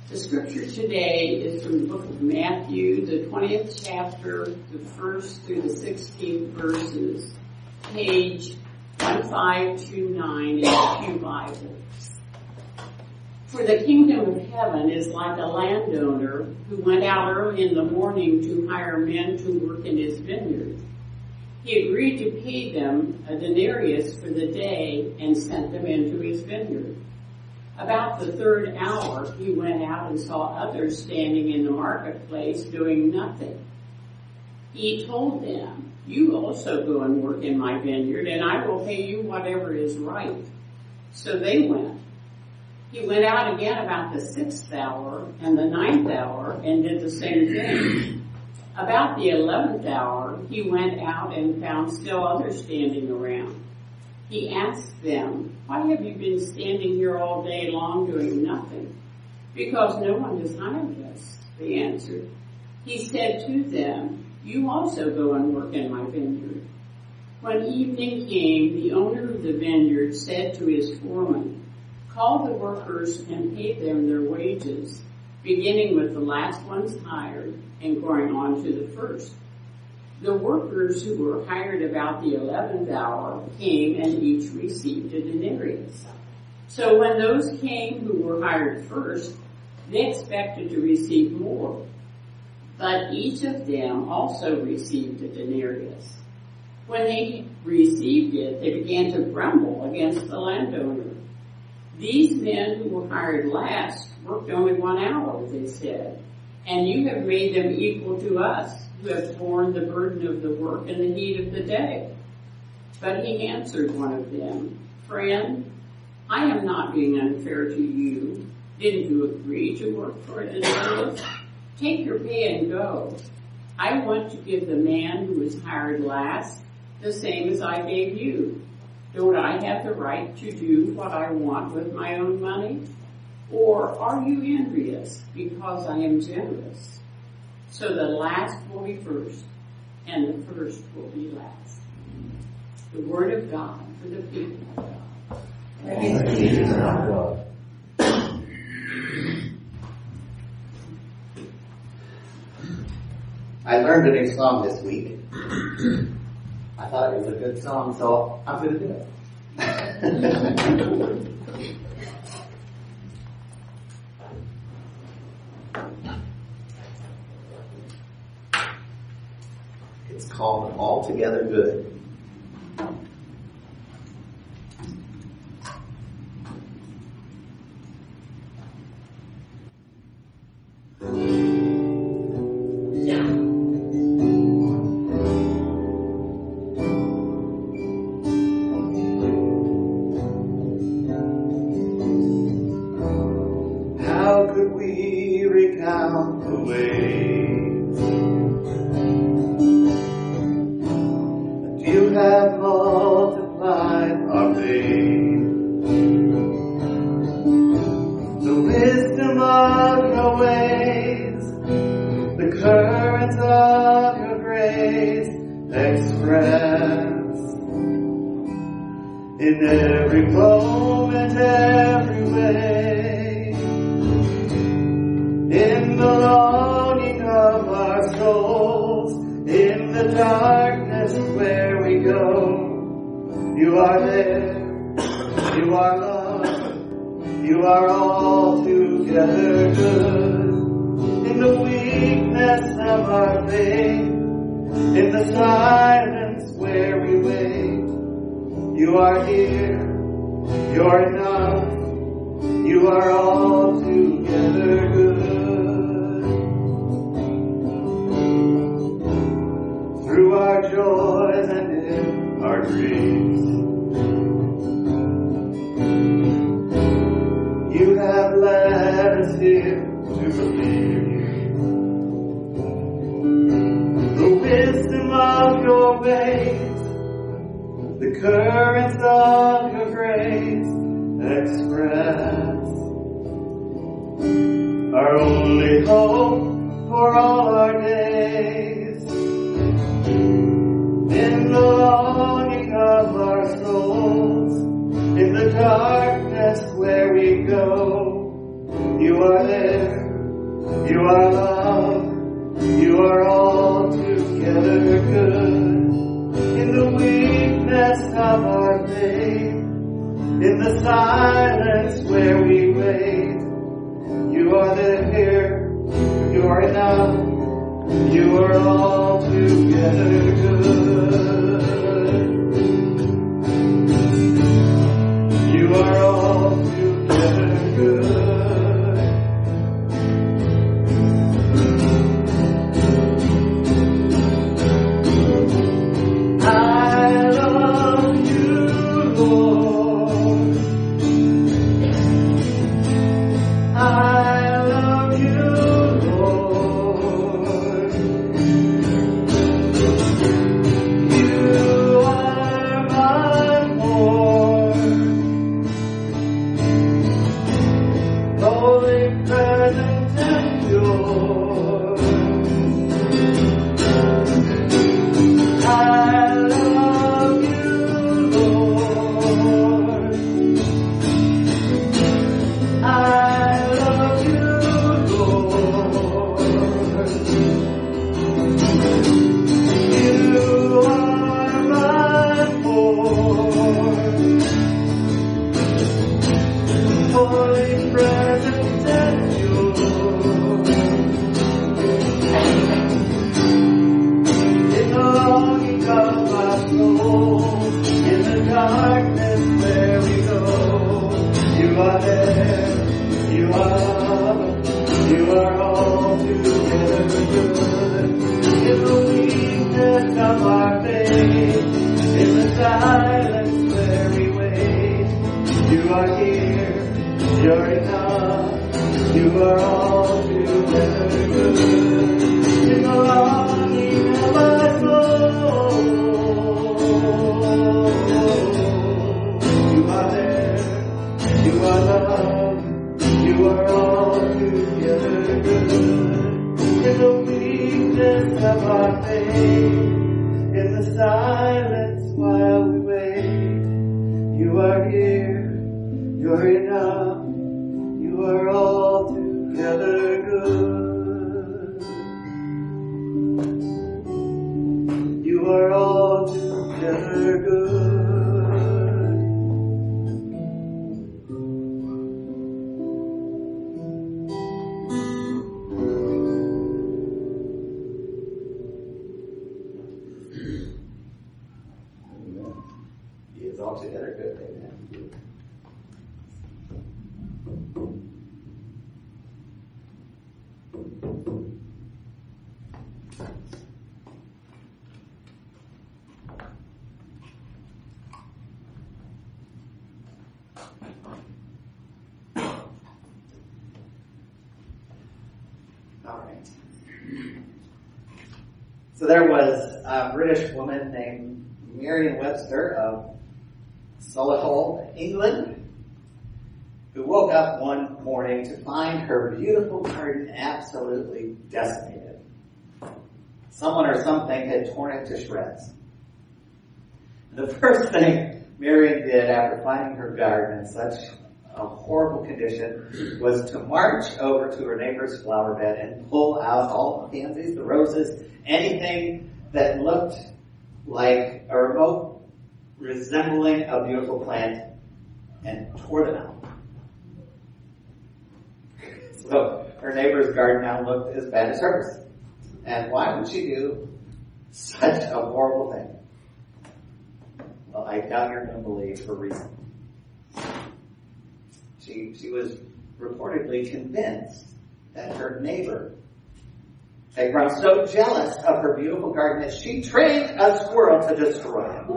The scripture today is from the book of Matthew, the 20th chapter, the 1st through the 16th verses, page 1529 in the Pew Bible. For the kingdom of heaven is like a landowner who went out early in the morning to hire men to work in his vineyard. He agreed to pay them a denarius for the day and sent them into his vineyard. About the third hour, he went out and saw others standing in the marketplace doing nothing. He told them, "You also go and work in my vineyard, and I will pay you whatever is right." So they went. He went out again about the 6th hour and the 9th hour and did the same thing. About the 11th hour, he went out and found still others standing around. He asked them, "Why have you been standing here all day long doing nothing?" "Because no one has hired us," they answered. He said to them, "You also go and work in my vineyard." When evening came, the owner of the vineyard said to his foreman, "Call the workers and pay them their wages, beginning with the last ones hired and going on to the first." The workers who were hired about the 11th hour came and each received a denarius. So when those came who were hired first, they expected to receive more. But each of them also received a denarius. When they received it, they began to grumble against the landowner. "These men who were hired last worked only 1 hour," they said, "and you have made them equal to us, who have borne the burden of the work and the heat of the day." But he answered one of them, "Friend, I am not being unfair to you. Didn't you agree to work for a denarius? Take your pay and go. I want to give the man who was hired last the same as I gave you. Don't I have the right to do what I want with my own money? Or are you envious because I am generous? So the last will be first, and the first will be last." The word of God for the people of God. Praise be to God. I learned a new song this week. I thought it was a good song, so I'm going to do it. It's called Altogether Good. How could we recount the ways you have multiplied our faith, the wisdom of your ways, the currents of your grace expressed in every moment, every way, in the longing of our souls, in the darkness where we go. You are there, you are love, you are altogether good. In the weakness of our faith, in the silence where we wait, you are here, you're enough, you are altogether good. Through our joys and in our griefs, you have led us here to believe you. The wisdom of your ways, the currents of your grace express our only hope for all our days. In the longing of our souls, in the darkness where we go, You are there. You are love. You are altogether good. In the weakness of our faith, in the silence where we wait, you are there. You are enough. You are altogether good. You are altogether good. Altogether good, amen. All right. So there was a British woman named Merriam-Webster of Solihull, England, who woke up one morning to find her beautiful garden absolutely decimated. Someone or something had torn it to shreds. The first thing Miriam did after finding her garden in such a horrible condition was to march over to her neighbor's flower bed and pull out all the pansies, the roses, anything that looked like a remote resembling a beautiful plant, and tore them out. So her neighbor's garden now looked as bad as hers. And why would she do such a horrible thing? Well, I doubt you're going to believe her reason. She was reportedly convinced that her neighbor had grown so jealous of her beautiful garden that she trained a squirrel to destroy it.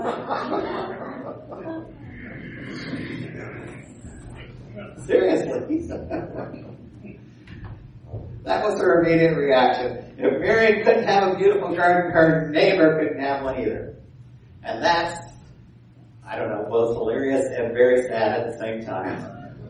Seriously. That was her immediate reaction. If Miriam couldn't have a beautiful garden, her neighbor couldn't have one either. And that's, I don't know, both hilarious and very sad at the same time.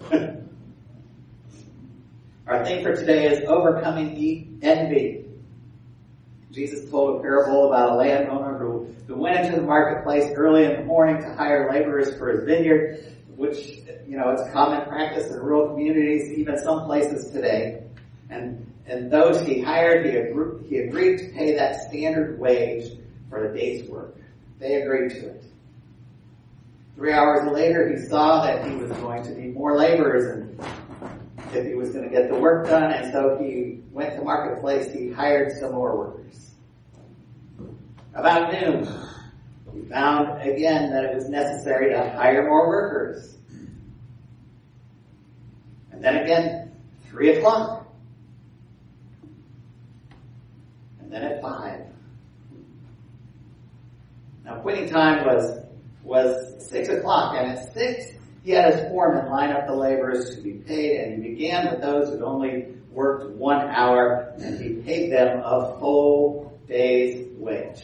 Our theme for today is overcoming envy. Jesus told a parable about a landowner who went into the marketplace early in the morning to hire laborers for his vineyard. which, it's common practice in rural communities, even some places today. And those he hired, he agreed to pay that standard wage for the day's work. They agreed to it. 3 hours later, he saw that he was going to need more laborers and if he was going to get the work done, and so he went to marketplace, he hired some more workers. About noon, he found again that it was necessary to hire more workers. And then again, 3 o'clock. And then at 5. Now quitting time was 6 o'clock, and at 6, he had his foreman line up the laborers to be paid, and he began with those who'd only worked 1 hour, and he paid them a full day's wage.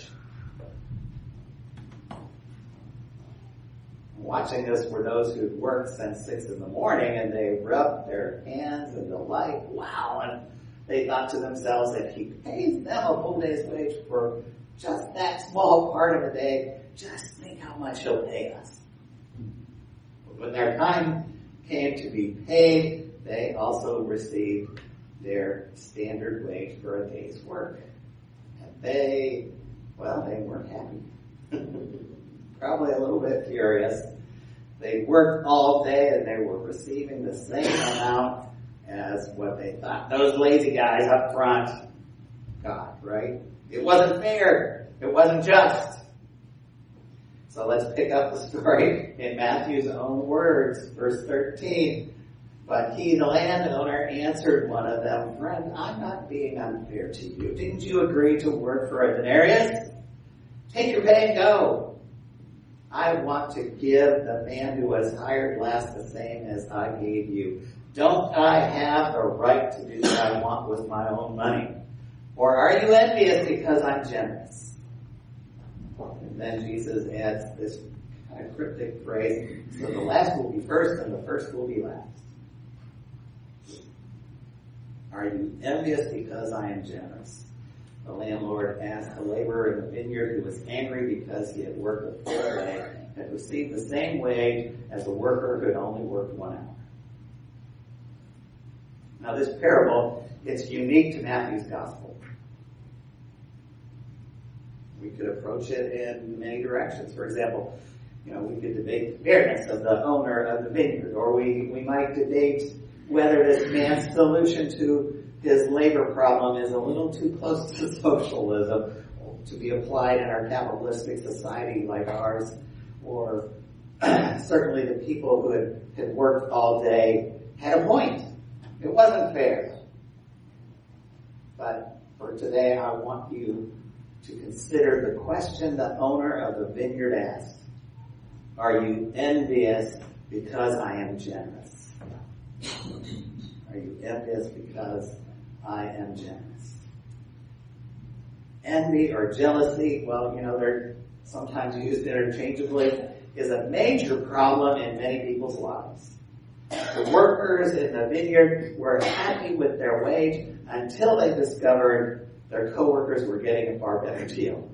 Watching this were those who'd worked since 6 in the morning, and they rubbed their hands in delight. Wow! And they thought to themselves, if he pays them a full day's wage for just that small part of a day, just think how much he'll pay us. When their time came to be paid, they also received their standard wage for a day's work. And they weren't happy. Probably a little bit furious. They worked all day and they were receiving the same amount as what they thought those lazy guys up front got, right? It wasn't fair. It wasn't just. So let's pick up the story in Matthew's own words, verse 13. But he, the landowner, answered one of them, friend, I'm not being unfair to you. Didn't you agree to work for a denarius? Take your pay and go. I want to give the man who was hired last the same as I gave you. Don't I have the right to do what I want with my own money? Or are you envious because I'm generous? And then Jesus adds this kind of cryptic phrase, so the last will be first and the first will be last. Are you envious because I am generous? The landlord asked the laborer in the vineyard who was angry because he had worked a full day and received the same wage as the worker who had only worked 1 hour. Now this parable, it's unique to Matthew's gospel. We could approach it in many directions. For example, we could debate the fairness of the owner of the vineyard, or we might debate whether this man's solution to his labor problem is a little too close to socialism to be applied in our capitalistic society like ours, or certainly the people who had worked all day had a point. It wasn't fair. But for today, I want you to consider the question the owner of the vineyard asked. Are you envious because I am generous? Are you envious because I am generous? Envy or jealousy, they're sometimes used interchangeably, is a major problem in many people's lives. The workers in the vineyard were happy with their wage until they discovered their co-workers were getting a far better deal.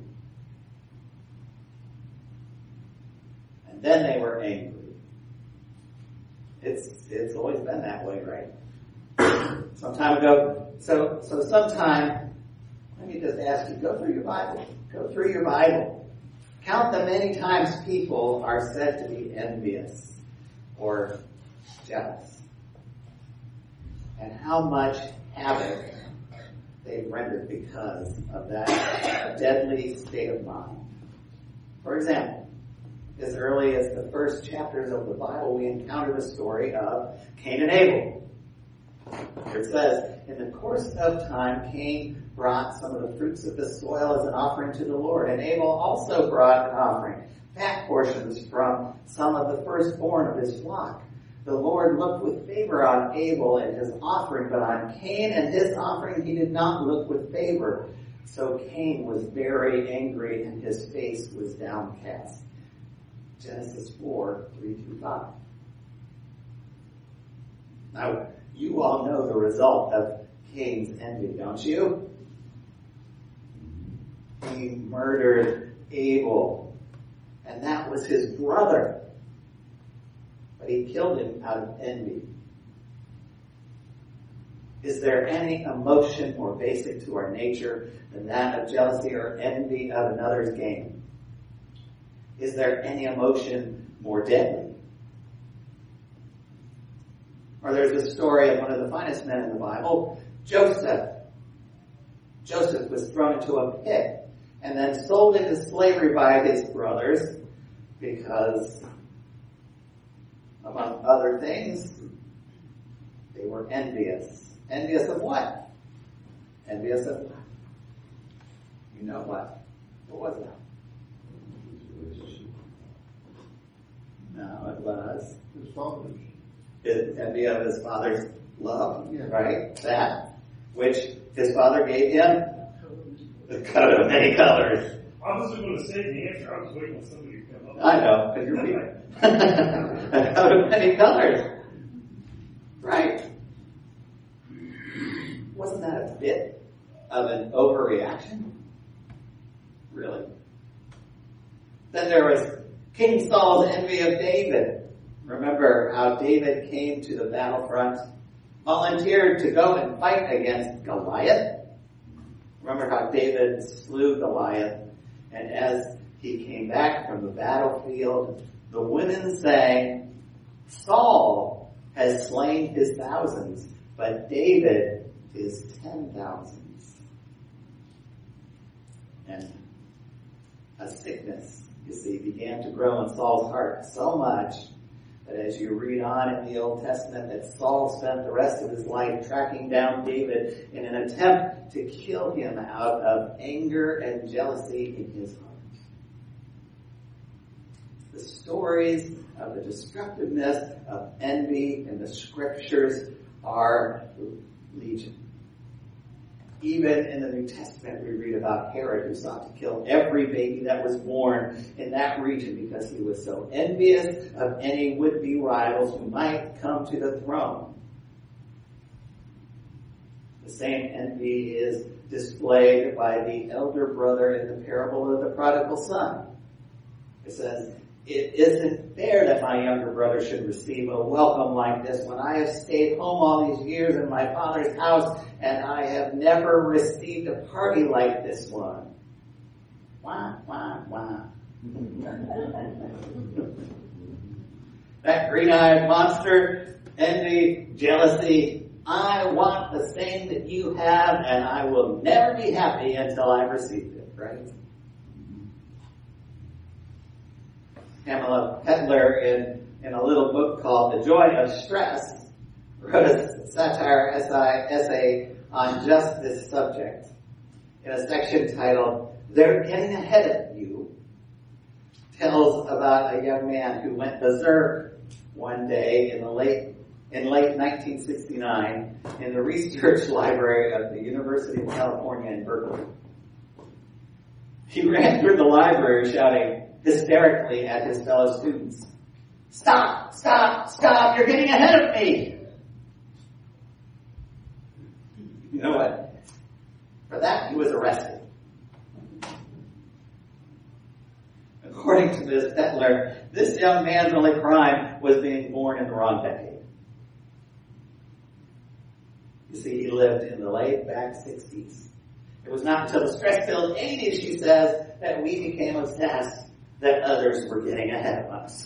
And then they were angry. It's always been that way, right? Some time ago, so sometime, let me just ask you, go through your Bible. Go through your Bible. Count the many times people are said to be envious or jealous. And how much havoc they rendered because of that deadly state of mind. For example, as early as the first chapters of the Bible, we encounter the story of Cain and Abel. It says, in the course of time, Cain brought some of the fruits of the soil as an offering to the Lord, and Abel also brought an offering, fat portions from some of the firstborn of his flock. The Lord looked with favor on Abel and his offering, but on Cain and his offering he did not look with favor. So Cain was very angry and his face was downcast. Genesis 4, 3-5. Now, you all know the result of Cain's envy, don't you? He murdered Abel, and that was his brother. but he killed him out of envy. Is there any emotion more basic to our nature than that of jealousy or envy of another's gain? Is there any emotion more deadly? Or there's a story of one of the finest men in the Bible, Joseph. Joseph was thrown into a pit and then sold into slavery by his brothers because, among other things, they were envious. Envious of what? Envious of what? You know what? What was that? No, it was His father's. envy of his father's love, right? That which his father gave him, the coat of many colors. I wasn't going to say the answer. I was waiting on somebody to come up. I know, because you're people. A coat of many colors. Right. Wasn't that a bit of an overreaction? Really? Then there was King Saul's envy of David. Remember how David came to the battlefront, volunteered to go and fight against Goliath? Remember how David slew Goliath, and as he came back from the battlefield, the women sang, Saul has slain his thousands, but David his 10,000s. And a sickness, you see, began to grow in Saul's heart so much that as you read on in the Old Testament, that Saul spent the rest of his life tracking down David in an attempt to kill him out of anger and jealousy in his heart. The stories of the destructiveness of envy in the scriptures are legion. Even in the New Testament, we read about Herod, who sought to kill every baby that was born in that region because he was so envious of any would-be rivals who might come to the throne. The same envy is displayed by the elder brother in the parable of the prodigal son. It says, it isn't fair that my younger brother should receive a welcome like this when I have stayed home all these years in my father's house and I have never received a party like this one. Wah, wah, wah. That green-eyed monster, envy, jealousy, I want the same that you have and I will never be happy until I've received it, right? Pamela Petler, in a little book called The Joy of Stress, wrote a satire essay on just this subject. In a section titled, They're Getting Ahead of You, tells about a young man who went berserk one day in late 1969 in the research library of the University of California in Berkeley. He ran through the library shouting hysterically at his fellow students, Stop! Stop! Stop! You're getting ahead of me! You know what? For that, he was arrested. According to Ms. Petler, this young man's only crime was being born in the wrong decade. You see, he lived in the laid-back 60s. It was not until the stress-filled 80s, she says, that we became obsessed that others were getting ahead of us.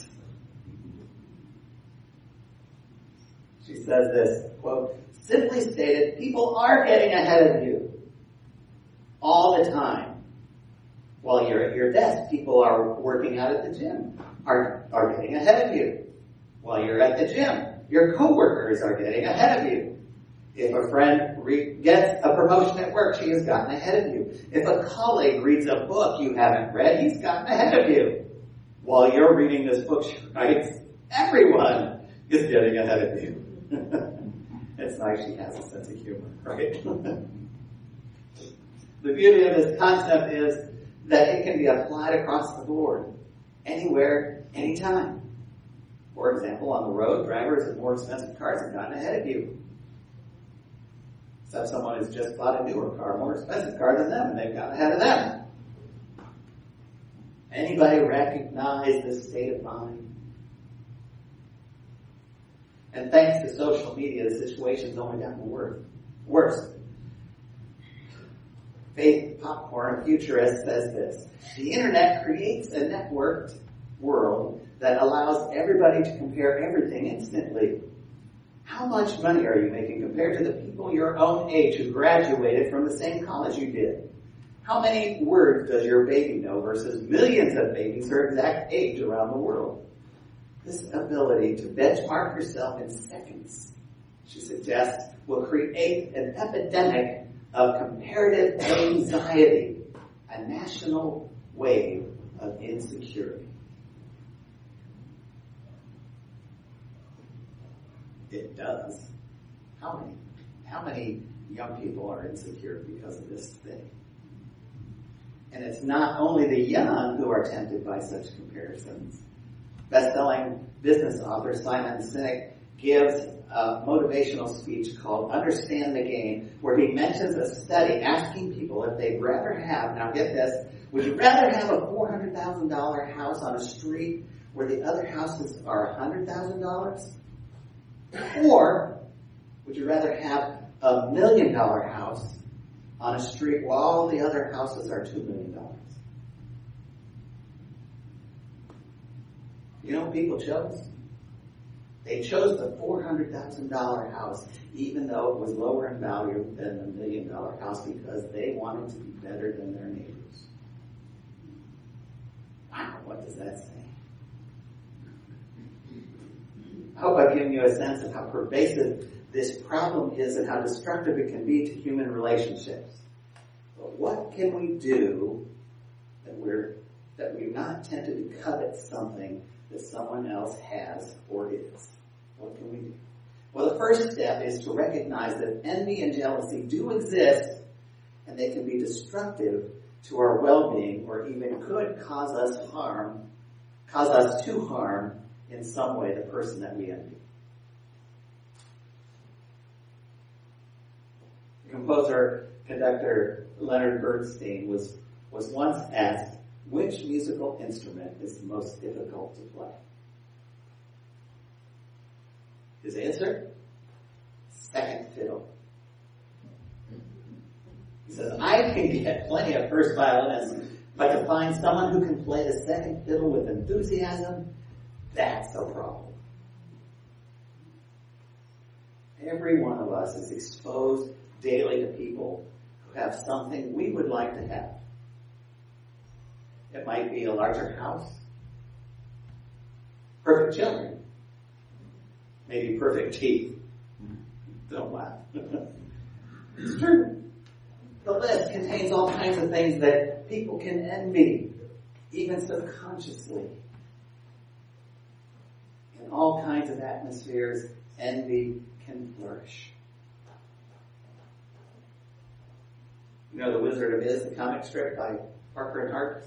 She says this, quote, simply stated, people are getting ahead of you all the time. While you're at your desk, people are working out at the gym, are getting ahead of you. While you're at the gym, your coworkers are getting ahead of you. If a friend gets a promotion at work, she has gotten ahead of you. If a colleague reads a book you haven't read, he's gotten ahead of you. While you're reading this book, she writes, everyone is getting ahead of you. It's nice she has a sense of humor, right? The beauty of this concept is that it can be applied across the board, anywhere, anytime. For example, on the road, drivers of more expensive cars have gotten ahead of you. Except someone has just bought a newer car, more expensive car than them, and they've gotten ahead of them. Anybody recognize this state of mind? And thanks to social media, the situation's only gotten worse. Faith Popcorn, a futurist, says this: the internet creates a networked world that allows everybody to compare everything instantly. How much money are you making compared to the people your own age who graduated from the same college you did? How many words does your baby know versus millions of babies her exact age around the world? This ability to benchmark yourself in seconds, she suggests, will create an epidemic of comparative anxiety, a national wave of insecurity. It does. How many young people are insecure because of this thing? And it's not only the young who are tempted by such comparisons. Best-selling business author Simon Sinek gives a motivational speech called Understand the Game, where he mentions a study asking people if they'd rather have, now get this, would you rather have a $400,000 house on a street where the other houses are $100,000? Or would you rather have a $1 million house on a street where all the other houses are $2 million? You know what people chose? They chose the $400,000 house, even though it was lower in value than the $1 million house, because they wanted to be better than their neighbors. Wow, what does that say? I hope I've given you a sense of how pervasive this problem is and how destructive it can be to human relationships. But what can we do that we're not tempted to covet something that someone else has or is? What can we do? Well, the first step is to recognize that envy and jealousy do exist, and they can be destructive to our well-being, or even could cause us to harm in some way the person that we envy. The composer, conductor Leonard Bernstein was once asked, which musical instrument is the most difficult to play? His answer? Second fiddle. He says, I can get plenty of first violinists, but to find someone who can play the second fiddle with enthusiasm, that's a problem. Every one of us is exposed daily to people who have something we would like to have. It might be a larger house, perfect children, maybe perfect teeth. Don't laugh. It's true. The list contains all kinds of things that people can envy, even subconsciously. In all kinds of atmospheres, envy can flourish. You know The Wizard of Oz, the comic strip by Parker and Hart?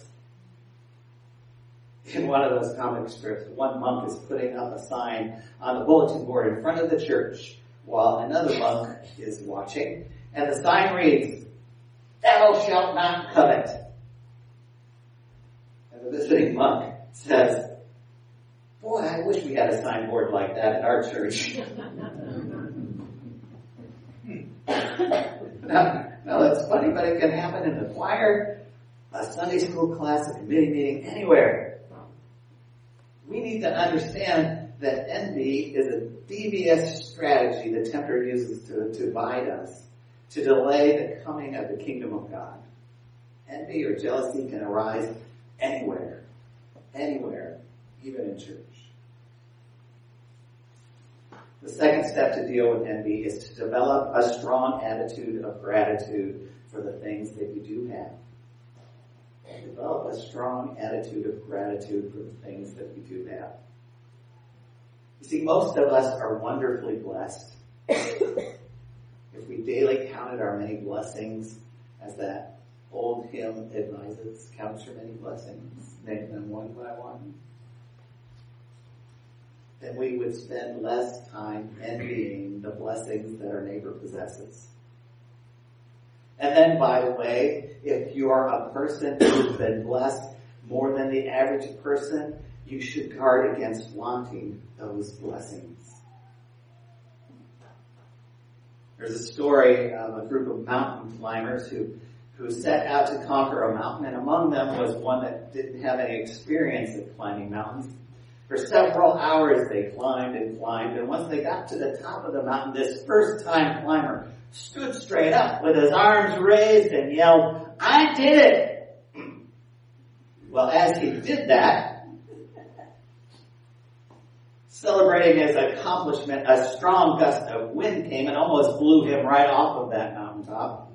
In one of those comic strips, one monk is putting up a sign on the bulletin board in front of the church while another monk is watching. And the sign reads, "Thou shalt not covet." And the visiting monk says, "Boy, I wish we had a signboard like that at our church." Now that's funny, but it can happen in the choir, a Sunday school class, a committee meeting, anywhere. We need to understand that envy is a devious strategy the tempter uses to divide us, to delay the coming of the kingdom of God. Envy or jealousy can arise anywhere, even in church. The second step to deal with envy is to develop a strong attitude of gratitude for the things that you do have. Develop a strong attitude of gratitude for the things that we do have. You see, most of us are wonderfully blessed. If we daily counted our many blessings, as that old hymn advises, count your many blessings, name them one by one, then we would spend less time envying the blessings that our neighbor possesses. And then, by the way, if you are a person who's been blessed more than the average person, you should guard against wanting those blessings. There's a story of a group of mountain climbers who set out to conquer a mountain, and among them was one that didn't have any experience of climbing mountains. For several hours they climbed, and once they got to the top of the mountain, this first-time climber stood straight up with his arms raised and yelled, "I did it!" Well, as he did that, celebrating his accomplishment, a strong gust of wind came and almost blew him right off of that mountaintop.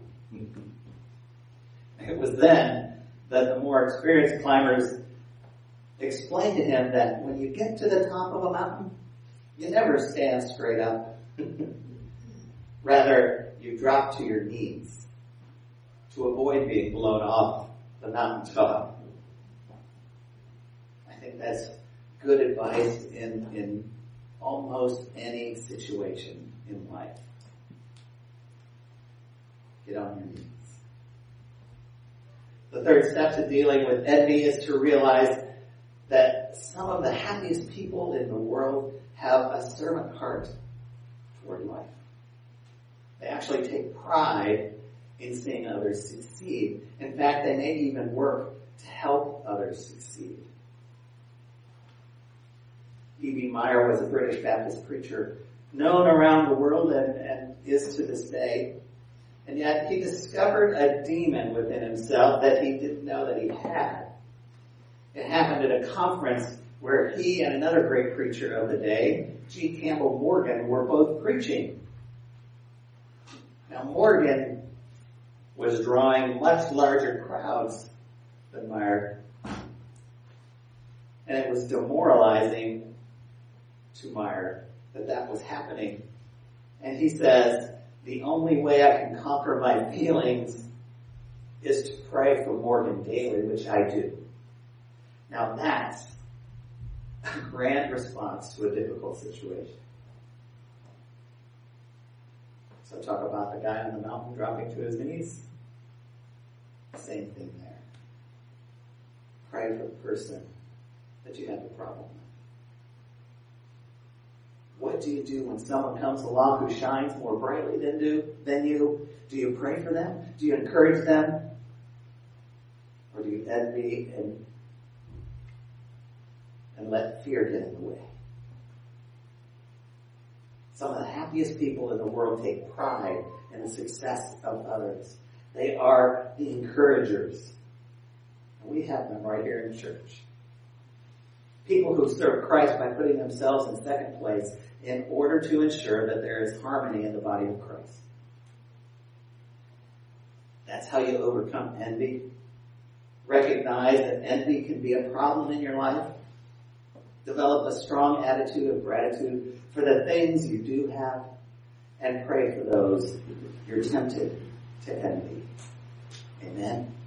It was then that the more experienced climbers explained to him that when you get to the top of a mountain, you never stand straight up. Rather, you drop to your knees to avoid being blown off the mountaintop. I think that's good advice in almost any situation in life. Get on your knees. The third step to dealing with envy is to realize that some of the happiest people in the world have a servant heart toward life. They actually take pride in seeing others succeed. In fact, they may even work to help others succeed. E.B. Meyer was a British Baptist preacher known around the world and is to this day. And yet he discovered a demon within himself that he didn't know that he had. It happened at a conference where he and another great preacher of the day, G. Campbell Morgan, were both preaching. Now Morgan was drawing much larger crowds than Meyer. And it was demoralizing to Meyer that was happening. And he says, the only way I can conquer my feelings is to pray for Morgan daily, which I do. Now that's a grand response to a difficult situation. So talk about the guy on the mountain dropping to his knees. Same thing there. Pray for the person that you have a problem with. What do you do when someone comes along who shines more brightly than you? Do you pray for them? Do you encourage them? Or do you envy and let fear get in the way? Some of the happiest people in the world take pride in the success of others. They are the encouragers. And we have them right here in church. People who serve Christ by putting themselves in second place in order to ensure that there is harmony in the body of Christ. That's how you overcome envy. Recognize that envy can be a problem in your life. Develop a strong attitude of gratitude for the things you do have, and pray for those you're tempted to envy. Amen.